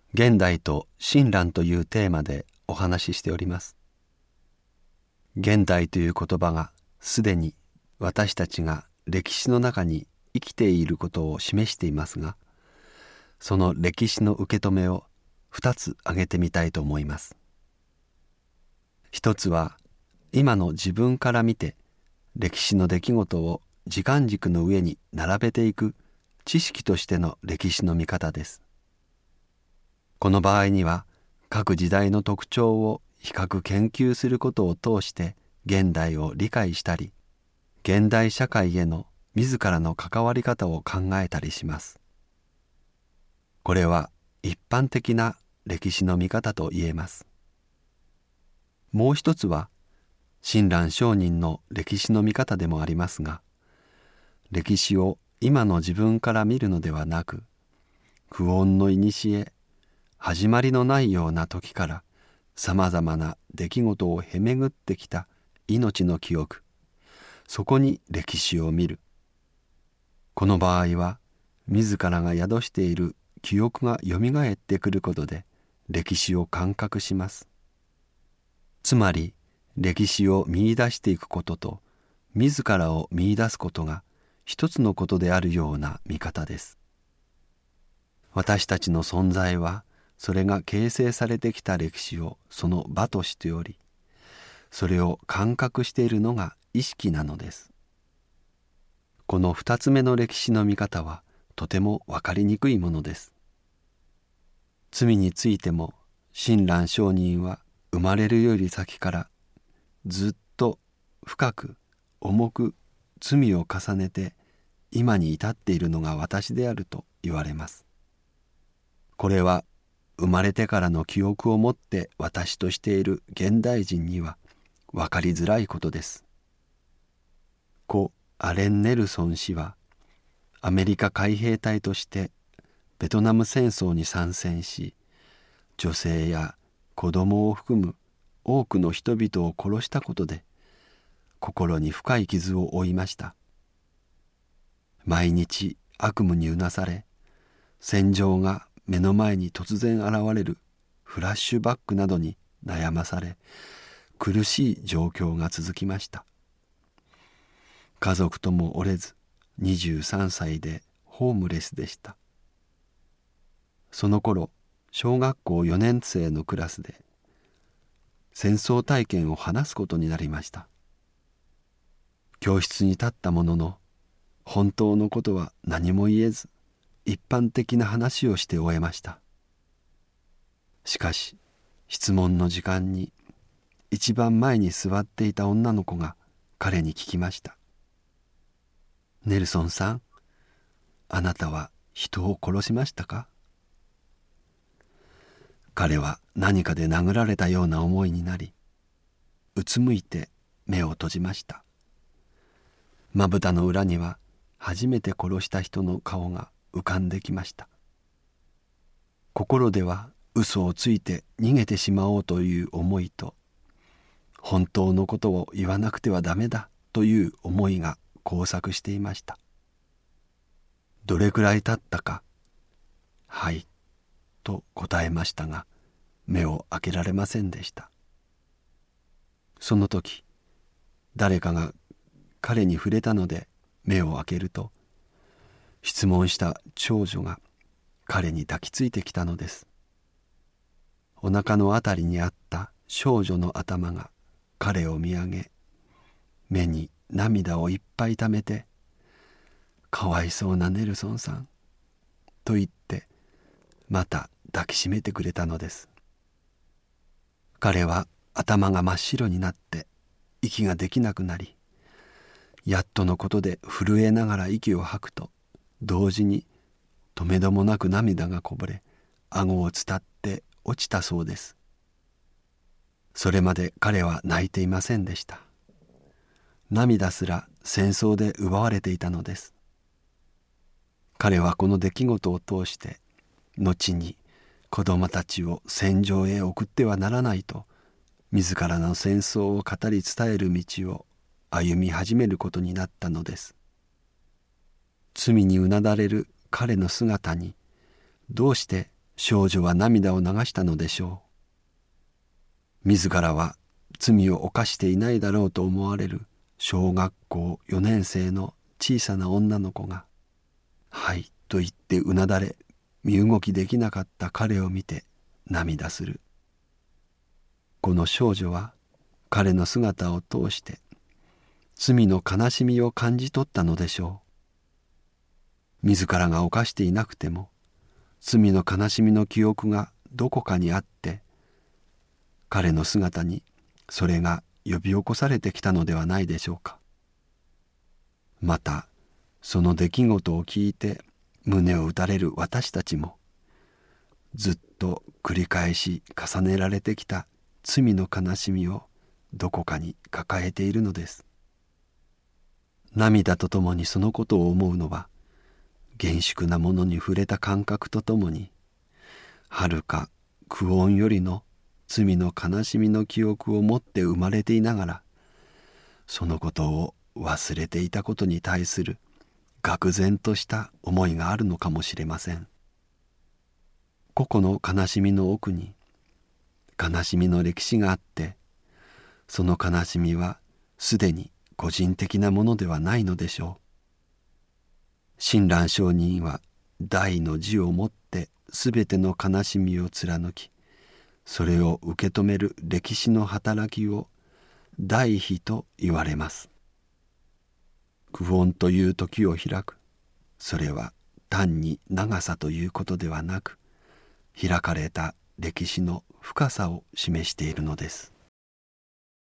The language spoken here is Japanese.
現代と親鸞というテーマでお話ししております。現代という言葉がすでに私たちが歴史の中に生きていることを示していますが、その歴史の受け止めを2つ挙げてみたいと思います。一つは今の自分から見て歴史の出来事を時間軸の上に並べていく知識としての歴史の見方です。この場合には各時代の特徴を比較研究することを通して現代を理解したり、現代社会への自らの関わり方を考えたりします。これは一般的な歴史の見方と言えます。もう一つは親鸞聖人の歴史の見方でもありますが、歴史を今の自分から見るのではなく、久遠の古始まりのないような時からさまざまな出来事をへめぐってきた命の記憶、そこに歴史を見る。この場合は自らが宿している記憶がよみがえってくることで歴史を感覚します。つまり歴史を見出していくことと自らを見出すことが一つのことであるような見方です。私たちの存在はそれが形成されてきた歴史をその場としており、それを感覚しているのが意識なのです。この二つ目の歴史の見方はとてもわかりにくいものです。罪についても親鸞聖人は生まれるより先からずっと深く重く罪を重ねて今に至っているのが私であると言われます。これは生まれてからの記憶を持って私としている現代人には分かりづらいことです。故アレン・ネルソン氏はアメリカ海兵隊としてベトナム戦争に参戦し、女性や子供を含む多くの人々を殺したことで心に深い傷を負いました。毎日悪夢にうなされ、戦場が目の前に突然現れるフラッシュバックなどに悩まされ、苦しい状況が続きました。家族とも折れず23歳でホームレスでした。その頃小学校4年生のクラスで戦争体験を話すことになりました。教室に立ったものの本当のことは何も言えず一般的な話をして終えました。しかし質問の時間に一番前に座っていた女の子が彼に聞きました。ネルソンさん、あなたは人を殺しましたか？彼は何かで殴られたような思いになり、うつむいて目を閉じました。まぶたの裏には初めて殺した人の顔が浮かんできました。心では嘘をついて逃げてしまおうという思いと、本当のことを言わなくてはダメだという思いが交錯していました。どれくらい経ったか、はいと答えましたが、目を開けられませんでした。その時、誰かが彼に触れたので目を開けると、質問した長女が彼に抱きついてきたのです。お腹のあたりにあった少女の頭が彼を見上げ、目に涙をいっぱいためて、かわいそうなネルソンさんと言ってまた抱きしめてくれたのです。彼は頭が真っ白になって息ができなくなり、やっとのことで震えながら息を吐くと同時にとめどもなく涙がこぼれ、顎を伝って落ちたそうです。それまで彼は泣いていませんでした。涙すら戦争で奪われていたのです。彼はこの出来事を通して後に子供たちを戦場へ送ってはならないと自らの戦争を語り伝える道を歩み始めることになったのです。罪にうなだれる彼の姿にどうして少女は涙を流したのでしょう。自らは罪を犯していないだろうと思われる小学校4年生の小さな女の子が「はい」と言ってうなだれ身動きできなかった彼を見て涙する。この少女は彼の姿を通して罪の悲しみを感じ取ったのでしょう。自らが犯していなくても罪の悲しみの記憶がどこかにあって彼の姿にそれが呼び起こされてきたのではないでしょうか。またその出来事を聞いて胸を打たれる私たちもずっと繰り返し重ねられてきた罪の悲しみをどこかに抱えているのです。涙とともにそのことを思うのは厳粛なものに触れた感覚とともにはるか久遠よりの罪の悲しみの記憶を持って生まれていながらそのことを忘れていたことに対する愕然とした思いがあるのかもしれません。個々の悲しみの奥に悲しみの歴史があってその悲しみはすでに個人的なものではないのでしょう。親鸞上人は大の字をもってすべての悲しみを貫きそれを受け止める歴史の働きを大悲と言われます。久遠という時を開く、それは単に長さということではなく開かれた歴史の深さを示しているのです。